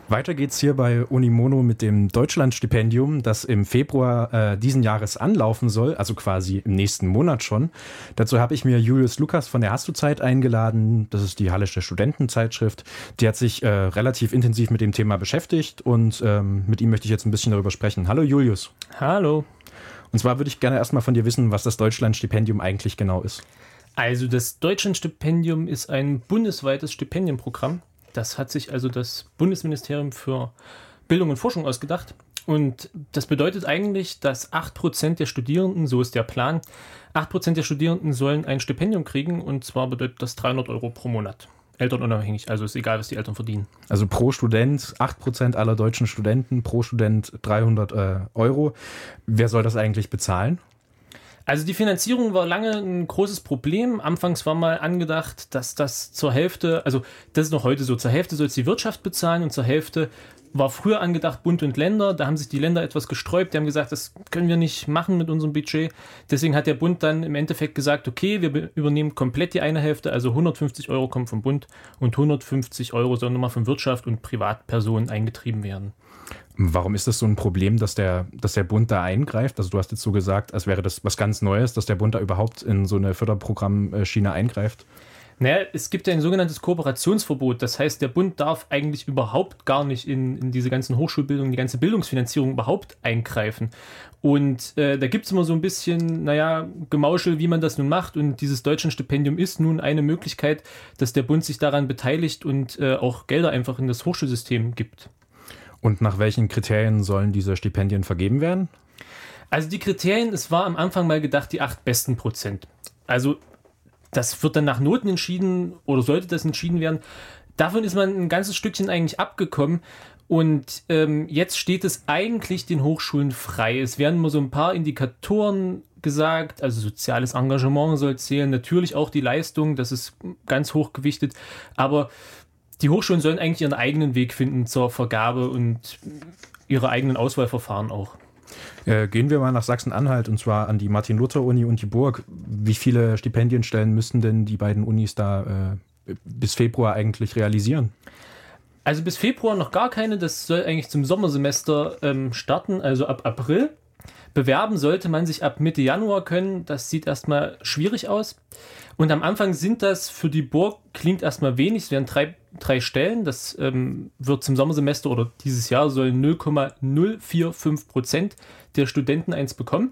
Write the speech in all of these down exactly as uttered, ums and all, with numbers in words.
Weiter geht's hier bei Unimono mit dem Deutschlandstipendium, das im Februar äh, diesen Jahres anlaufen soll, also quasi im nächsten Monat schon. Dazu habe ich mir Julius Lukas von der Hast du Zeit eingeladen. Das ist die Hallische Studentenzeitschrift. Die hat sich äh, relativ intensiv mit dem Thema beschäftigt und ähm, mit ihm möchte ich jetzt ein bisschen darüber sprechen. Hallo Julius. Hallo. Und zwar würde ich gerne erstmal von dir wissen, was das Deutschlandstipendium eigentlich genau ist. Also das Deutschlandstipendium ist ein bundesweites Stipendienprogramm. Das hat sich also das Bundesministerium für Bildung und Forschung ausgedacht. Und das bedeutet eigentlich, dass acht Prozent der Studierenden, so ist der Plan, acht Prozent der Studierenden sollen ein Stipendium kriegen. Und zwar bedeutet das dreihundert Euro pro Monat. Elternunabhängig, also ist egal, was die Eltern verdienen. Also pro Student, acht Prozent aller deutschen Studenten, pro Student dreihundert äh, Euro. Wer soll das eigentlich bezahlen? Also die Finanzierung war lange ein großes Problem. Anfangs war mal angedacht, dass das zur Hälfte, also das ist noch heute so, zur Hälfte soll es die Wirtschaft bezahlen und zur Hälfte war früher angedacht Bund und Länder. Da haben sich die Länder etwas gesträubt. Die haben gesagt, das können wir nicht machen mit unserem Budget. Deswegen hat der Bund dann im Endeffekt gesagt, okay, wir übernehmen komplett die eine Hälfte, also hundertfünfzig Euro kommen vom Bund und hundertfünfzig Euro sollen nochmal von Wirtschaft und Privatpersonen eingetrieben werden. Warum ist das so ein Problem, dass der, dass der Bund da eingreift? Also du hast jetzt so gesagt, als wäre das was ganz Neues, dass der Bund da überhaupt in so eine Förderprogrammschiene eingreift. Naja, es gibt ja ein sogenanntes Kooperationsverbot. Das heißt, der Bund darf eigentlich überhaupt gar nicht in, in diese ganzen Hochschulbildung, die ganze Bildungsfinanzierung überhaupt eingreifen. Und äh, da gibt es immer so ein bisschen, naja, Gemauschel, wie man das nun macht. Und dieses Deutschlandstipendium ist nun eine Möglichkeit, dass der Bund sich daran beteiligt und äh, auch Gelder einfach in das Hochschulsystem gibt. Und nach welchen Kriterien sollen diese Stipendien vergeben werden? Also die Kriterien, es war am Anfang mal gedacht, die acht besten Prozent. Also das wird dann nach Noten entschieden oder sollte das entschieden werden. Davon ist man ein ganzes Stückchen eigentlich abgekommen. Und ähm, jetzt steht es eigentlich den Hochschulen frei. Es werden nur so ein paar Indikatoren gesagt, also soziales Engagement soll zählen, natürlich auch die Leistung, das ist ganz hoch gewichtet, aber die Hochschulen sollen eigentlich ihren eigenen Weg finden zur Vergabe und ihre eigenen Auswahlverfahren auch. Äh, gehen wir mal nach Sachsen-Anhalt und zwar an die Martin-Luther-Uni und die Burg. Wie viele Stipendienstellen müssten denn die beiden Unis da äh, bis Februar eigentlich realisieren? Also bis Februar noch gar keine, das soll eigentlich zum Sommersemester ähm, starten, also ab April. Bewerben sollte man sich ab Mitte Januar können, das sieht erstmal schwierig aus. Und am Anfang sind das für die Burg, klingt erstmal wenig, es werden drei, drei Stellen, das ähm, wird zum Sommersemester oder dieses Jahr sollen null Komma null vier fünf Prozent der Studenten eins bekommen.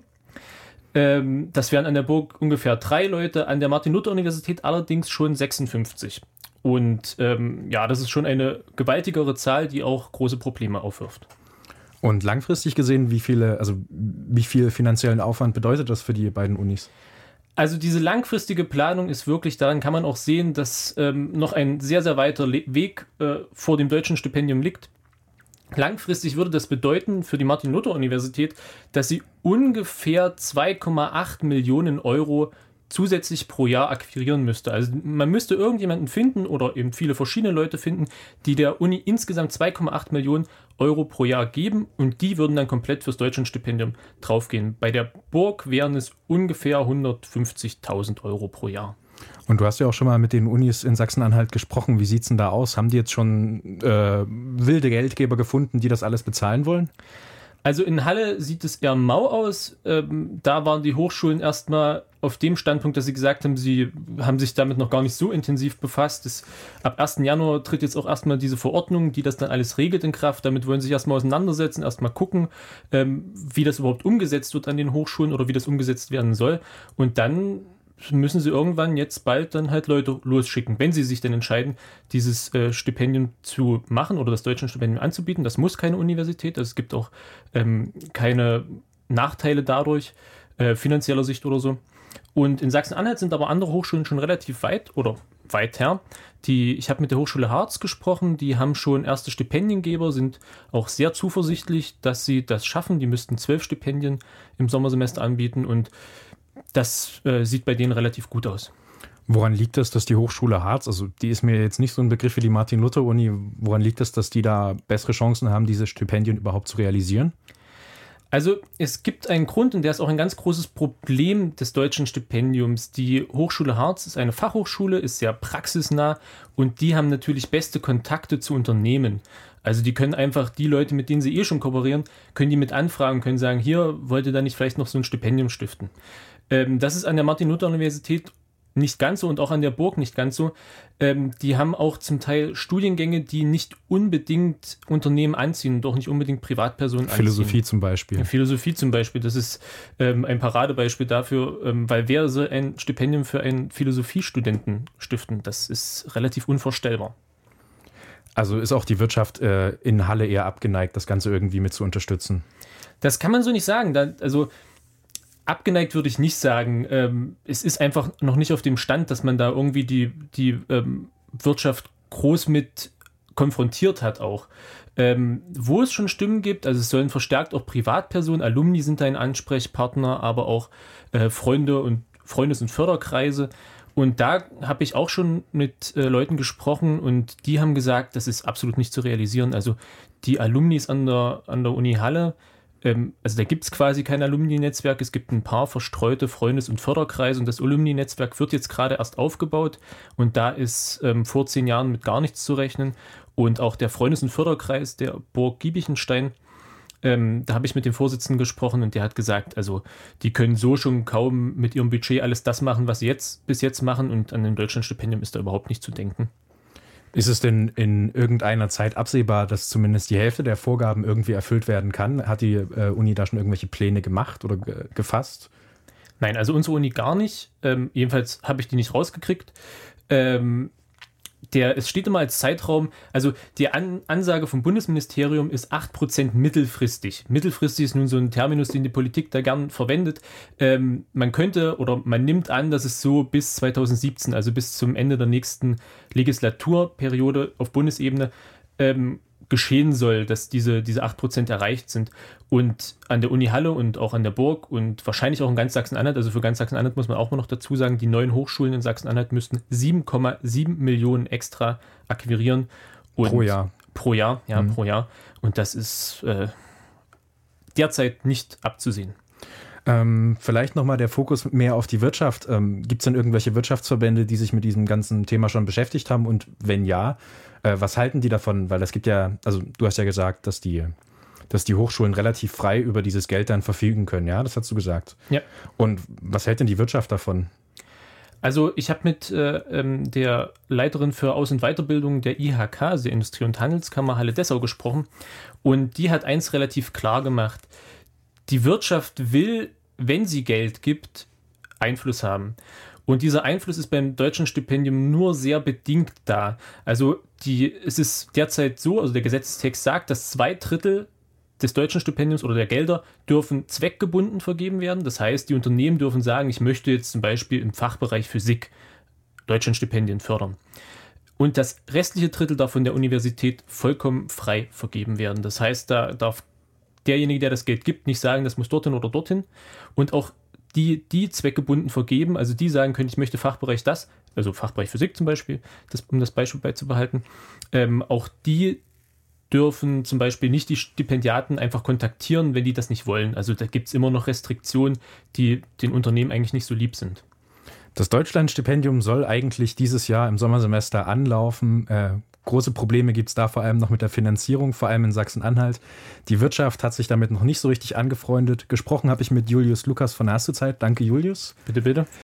Ähm, das wären an der Burg ungefähr drei Leute, an der Martin-Luther-Universität allerdings schon sechsundfünfzig. Und ähm, ja, das ist schon eine gewaltigere Zahl, die auch große Probleme aufwirft. Und langfristig gesehen, wie viele, also wie viel finanziellen Aufwand bedeutet das für die beiden Unis? Also diese langfristige Planung ist wirklich, daran kann man auch sehen, dass ähm, noch ein sehr, sehr weiter Le- Weg äh, vor dem deutschen Stipendium liegt. Langfristig würde das bedeuten für die Martin-Luther-Universität, dass sie ungefähr zwei Komma acht Millionen Euro zusätzlich pro Jahr akquirieren müsste. Also man müsste irgendjemanden finden oder eben viele verschiedene Leute finden, die der Uni insgesamt zwei Komma acht Millionen Euro pro Jahr geben und die würden dann komplett fürs Deutschlandstipendium draufgehen. Bei der Burg wären es ungefähr hundertfünfzigtausend Euro pro Jahr. Und du hast ja auch schon mal mit den Unis in Sachsen-Anhalt gesprochen. Wie sieht es denn da aus? Haben die jetzt schon äh, wilde Geldgeber gefunden, die das alles bezahlen wollen? Also in Halle sieht es eher mau aus. Ähm, da waren die Hochschulen erstmal auf dem Standpunkt, dass sie gesagt haben, sie haben sich damit noch gar nicht so intensiv befasst. Das, ab ersten Januar tritt jetzt auch erstmal diese Verordnung, die das dann alles regelt, in Kraft. Damit wollen sie sich erstmal auseinandersetzen, erstmal gucken, ähm, wie das überhaupt umgesetzt wird an den Hochschulen oder wie das umgesetzt werden soll. Und dann müssen sie irgendwann jetzt bald dann halt Leute losschicken, wenn sie sich denn entscheiden, dieses äh, Stipendium zu machen oder das deutsche Stipendium anzubieten. Das muss keine Universität, also es gibt auch ähm, keine Nachteile dadurch, äh, finanzieller Sicht oder so. Und in Sachsen-Anhalt sind aber andere Hochschulen schon relativ weit oder weiter. Die, ich habe mit der Hochschule Harz gesprochen, die haben schon erste Stipendiengeber, sind auch sehr zuversichtlich, dass sie das schaffen. Die müssten zwölf Stipendien im Sommersemester anbieten und das äh, sieht bei denen relativ gut aus. Woran liegt es, dass die Hochschule Harz, also die ist mir jetzt nicht so ein Begriff wie die Martin-Luther-Uni, woran liegt es, dass die da bessere Chancen haben, diese Stipendien überhaupt zu realisieren? Also es gibt einen Grund und der ist auch ein ganz großes Problem des deutschen Stipendiums. Die Hochschule Harz ist eine Fachhochschule, ist sehr praxisnah und die haben natürlich beste Kontakte zu Unternehmen. Also die können einfach die Leute, mit denen sie eh schon kooperieren, können die mit anfragen, können sagen, hier, wollt ihr da nicht vielleicht noch so ein Stipendium stiften? Ähm, das ist an der Martin-Luther-Universität nicht ganz so und auch an der Burg nicht ganz so. Ähm, die haben auch zum Teil Studiengänge, die nicht unbedingt Unternehmen anziehen und auch nicht unbedingt Privatpersonen anziehen. Philosophie zum Beispiel. Philosophie zum Beispiel, das ist ähm, ein Paradebeispiel dafür, ähm, weil wer soll ein Stipendium für einen Philosophiestudenten stiften? Das ist relativ unvorstellbar. Also ist auch die Wirtschaft äh, in Halle eher abgeneigt, das Ganze irgendwie mit zu unterstützen? Das kann man so nicht sagen. Da, also abgeneigt würde ich nicht sagen. Ähm, es ist einfach noch nicht auf dem Stand, dass man da irgendwie die, die ähm, Wirtschaft groß mit konfrontiert hat auch. Ähm, wo es schon Stimmen gibt, also es sollen verstärkt auch Privatpersonen, Alumni sind da ein Ansprechpartner, aber auch äh, Freunde und Freundes- und Förderkreise. Und da habe ich auch schon mit äh, Leuten gesprochen und die haben gesagt, das ist absolut nicht zu realisieren. Also die Alumnis an der, an der Uni Halle, also da gibt es quasi kein Alumni-Netzwerk, es gibt ein paar verstreute Freundes- und Förderkreise und das Alumni-Netzwerk wird jetzt gerade erst aufgebaut und da ist ähm, vor zehn Jahren mit gar nichts zu rechnen und auch der Freundes- und Förderkreis der Burg Giebichenstein, ähm, da habe ich mit dem Vorsitzenden gesprochen und der hat gesagt, also die können so schon kaum mit ihrem Budget alles das machen, was sie jetzt bis jetzt machen und an dem Deutschlandstipendium ist da überhaupt nicht zu denken. Ist es denn in irgendeiner Zeit absehbar, dass zumindest die Hälfte der Vorgaben irgendwie erfüllt werden kann? Hat die äh, Uni da schon irgendwelche Pläne gemacht oder ge- gefasst? Nein, also unsere Uni gar nicht. Ähm, jedenfalls habe ich die nicht rausgekriegt. Ähm, der, es steht immer als Zeitraum, also die An- Ansage vom Bundesministerium ist acht Prozent mittelfristig. Mittelfristig ist nun so ein Terminus, den die Politik da gern verwendet. Ähm, man könnte oder man nimmt an, dass es so bis zwanzig siebzehn, also bis zum Ende der nächsten Legislaturperiode auf Bundesebene, ähm, geschehen soll, dass diese, diese acht Prozent erreicht sind. Und an der Uni Halle und auch an der Burg und wahrscheinlich auch in ganz Sachsen-Anhalt, also für ganz Sachsen-Anhalt muss man auch mal noch dazu sagen, die neuen Hochschulen in Sachsen-Anhalt müssten sieben Komma sieben Millionen extra akquirieren. Und pro Jahr. Pro Jahr, ja, mhm. pro Jahr. Und das ist äh, derzeit nicht abzusehen. Ähm, vielleicht nochmal der Fokus mehr auf die Wirtschaft. Ähm, gibt es denn irgendwelche Wirtschaftsverbände, die sich mit diesem ganzen Thema schon beschäftigt haben? Und wenn ja, äh, was halten die davon? Weil es gibt ja, also du hast ja gesagt, dass die, dass die Hochschulen relativ frei über dieses Geld dann verfügen können. Ja, das hast du gesagt. Ja. Und was hält denn die Wirtschaft davon? Also ich habe mit äh, ähm, der Leiterin für Aus- und Weiterbildung der I H K, also der Industrie- und Handelskammer Halle Dessau, gesprochen. Und die hat eins relativ klar gemacht. Die Wirtschaft will, wenn sie Geld gibt, Einfluss haben. Und dieser Einfluss ist beim deutschen Stipendium nur sehr bedingt da. Also die, es ist derzeit so, also der Gesetzestext sagt, dass zwei Drittel des deutschen Stipendiums oder der Gelder dürfen zweckgebunden vergeben werden. Das heißt, die Unternehmen dürfen sagen, ich möchte jetzt zum Beispiel im Fachbereich Physik Deutschlandstipendien fördern. Und das restliche Drittel darf von der Universität vollkommen frei vergeben werden. Das heißt, da darf derjenige, der das Geld gibt, nicht sagen, das muss dorthin oder dorthin. Und auch die, die zweckgebunden vergeben, also die sagen können, ich möchte Fachbereich das, also Fachbereich Physik zum Beispiel, das, um das Beispiel beizubehalten, ähm, auch die dürfen zum Beispiel nicht die Stipendiaten einfach kontaktieren, wenn die das nicht wollen. Also da gibt es immer noch Restriktionen, die den Unternehmen eigentlich nicht so lieb sind. Das Deutschlandstipendium soll eigentlich dieses Jahr im Sommersemester anlaufen. Äh, große Probleme gibt es da vor allem noch mit der Finanzierung, vor allem in Sachsen-Anhalt. Die Wirtschaft hat sich damit noch nicht so richtig angefreundet. Gesprochen habe ich mit Julius Lukas von der Hast du Zeit. Danke, Julius. Bitte, bitte.